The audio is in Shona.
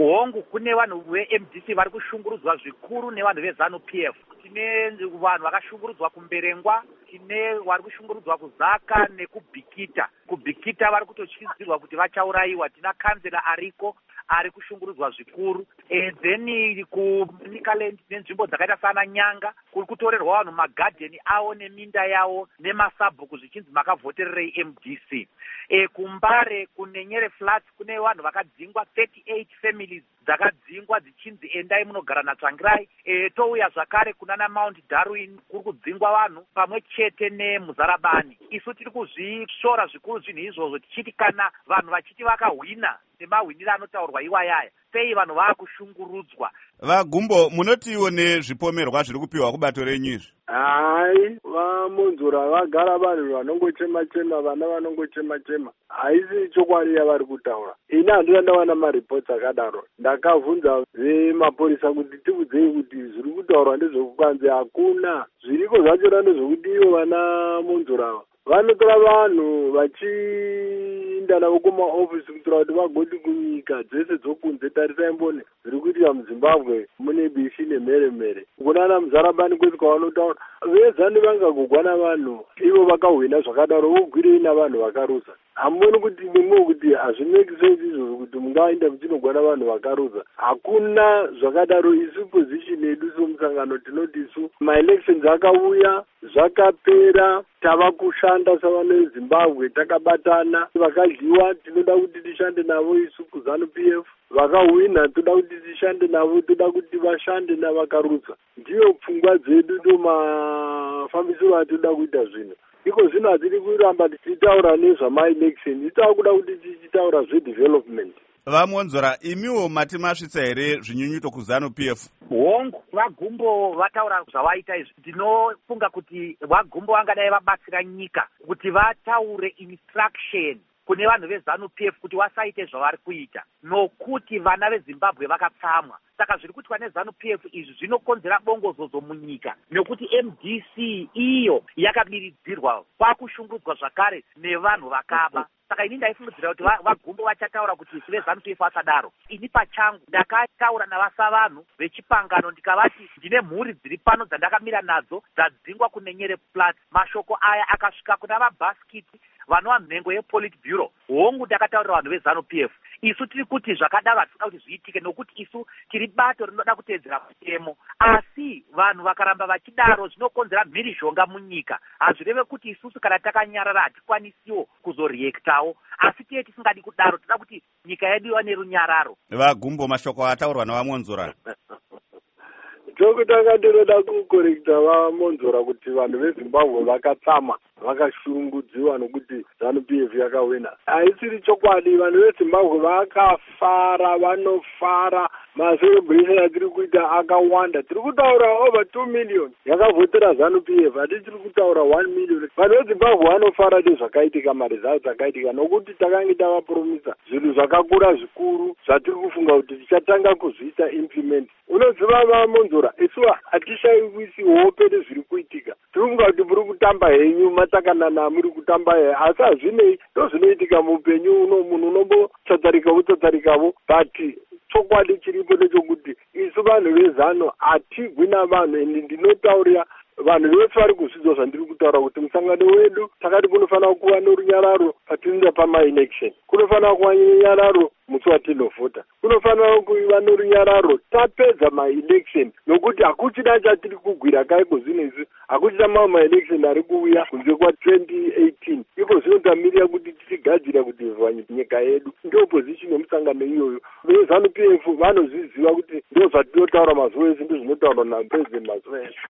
hongu kune vanhu veMDC vari kushungurudzwa zvikuru nevanhu veZANU-PF. Tine vanhu vakashungurudzwa kuMberengwa, tine vari kushungurudzwa kuZaka nekubhikita. Kubhikita vari kutotyizirwa kuti vachaurayiwa. Tina kanzera ariko ari kushungurudzwa zvikuru. Then kuNikaland nenzvimbo dzakaita sana Nyanga kuri kutorerwa vanhu magadheni avo neminda yavo nemasabhuku zvichinzi makavhotererei MDC. Kumbare kuNenyere Flats kune vanhu vakadzingwa 38 families dzakadzingwa dzichinzi endai munogara naTsvangirai. Touya zvakare kunana Mount Darwin kuri kudzingwa vanhu pamwe chete neMuzarabani. Isu tiri kuzvishora zvikuru zvinhu izvozvo tichiti kana vanhu vachiti vakahwina nemahwinire anotaurwa iwayaya, sei vanhu vakushungurudzwa? Vagumbo, munotiwo nezvipomerwa zviri kupiwa kubato renyu izvi? Hai, vaMonzora vagara vanhu vanongochema-chema, vana vanongochema-chema. Haisi chokwadi yavari kutaura. Ini handina ndawana maripoti akadaro. Ndakavhunza vemapurisa kuti tiudzei kuti zviri kutaurwa ndezvekukanzi hakuna. Zviriko zvachona ndezvekuti ivo vana Monzora vanotora vanhu vachiinda navo kumaofisi kutora kuti vagoti kunyika dzese dzokunze. Tarisai mbone zviri kuitika muZimbabwe, mune bishi nemhere-mhere. Kunana Muzarabani kwese kwavanotaura vezanu vangagogwa navanhu ivo vakahwina zvakadaro vogwirei navanhu vakarusa. Hamuoni kuti nemwe kuti hazvimeki sense izvozvo kuti mungaenda muchinogwa navanhu vakarusa? Hakuna zvakadaro. Isu position yedu somusangano tinoti isu maelections akauya zvakapera, tava kushanda savana veZimbabwe, takabatana. Vakadliwa tinoda kuti tishande navo isu kuZANU-PF, vakahwina toda kuti tishande navo, toda kuti vashande navakarusa. Ndiyo pfungwa dzedu mafambisiro atoda kuita zvino. Iko zvino hatiri kuramba tichitaura nezvamaelection, tava kuda kuti tichitaura zvedevelopment. VaMonzora, imiwo mati masvitsa here zvinyunyuto kuZANU-PF? Hongu, vaGumbo vataura zvavaita izvi. Ndinofunga kuti vaGumbo vangadai vabatsira nyika kuti vataure instruction kune vanhu veZANU-PF kuti vasaite zvavari kuita, nokuti vana veZimbabwe vakatsamwa. Saka zviri kuitwa neZANU-PF izvi zvinokonzera bongozozo munyika, nekuti MDC iyo yakabiridzirwa kwakushungurudzwa zvakare nevanhu vakaba. Saka ini ndaifungidzira kuti vaGumbo vachataura kuti isi veZANU-PF vasadaro. Ini pachangu ndakataura navasavanhu vechipangano ndikavati ndine mhuri dziri pano dzandakamira nadzo dzadzingwa kuNenyere Flats. Mashoko aya akasvika kuna vaBhaskiti vanova mhengo yePolitburo. Hongu ndakataurira vanhu veZANU-PF, isu tiri kuti zvakadaro hatinoda kuti zviitike nokuti isu tiri bato rinoda kuteedzera mutemo. Asi vanhu vakaramba vachidaro zvinokonzera mhirizhonga munyika. Hazvireve kuti isusu kana takanyarara hatikwanisiwo kuzoreactawo, asi tiye tisingadi kudaro, toda kuti nyika yedu iva nerunyararo. VaGumbo, mashoko ataurwa navaMonzora. Chokutanga ndinoda kukorekta vaMonzora kuti vanhu veZimbabwe vakatsama, vakashungudziwa nokuti ZANU-PF yakawina. Haisiri chokwadi. Vanhu veZimbabwe vakafara, vanofara. Macelebration atiri kuita akawanda. Tiri kutaura over 2 million yakavhotera ZANU-PF, hatitiri kutaura 1 million. Vanhu veZimbabwe vanofara nezvakaitika, mari dzavo dzakaitika, nokuti takange tavapromisa zvinhu zvakakura zvikuru zvatiri kufunga kuti tichatanga kuzviita implement. Unoziva vaMonzora, isu hatishaivisi hope nezviri kuitika. Tiri kufunga kuti muri kutamba henyu, matakanana muri kutamba henyu, asi hazvinei ndozvinoitika muupenyu uno. Munhu unombotsatsarikawo, but chokwadi chiripo ndechokuti isu vanhu veZANU hatigwi navanhu. Ende ndinotaurira vanhu vese vari kuzvidzwa zvandiri kutaura kuti musangano wedu takati kunofanira kuva norunyararo patinoenda pamaelection, kunofanira kuva norunyararo musi watinovhota, kunofanira kuva norunyararo tapedza maelection, nokuti hakuchina chatiri kugwira kaiko zvino izvi, hakuchina mamwe maelection ari kuuya kunze kwa2018. Iko zvinotamirira kuti tichigadzira kudevelwa nyika yedu. Ndio position yemusangano iyoyo. VeZANU-PF vanozviziva kuti ndio zvatinotaura mazuva ese, ndizvo zvinotaurwa naPresident mazuva ese.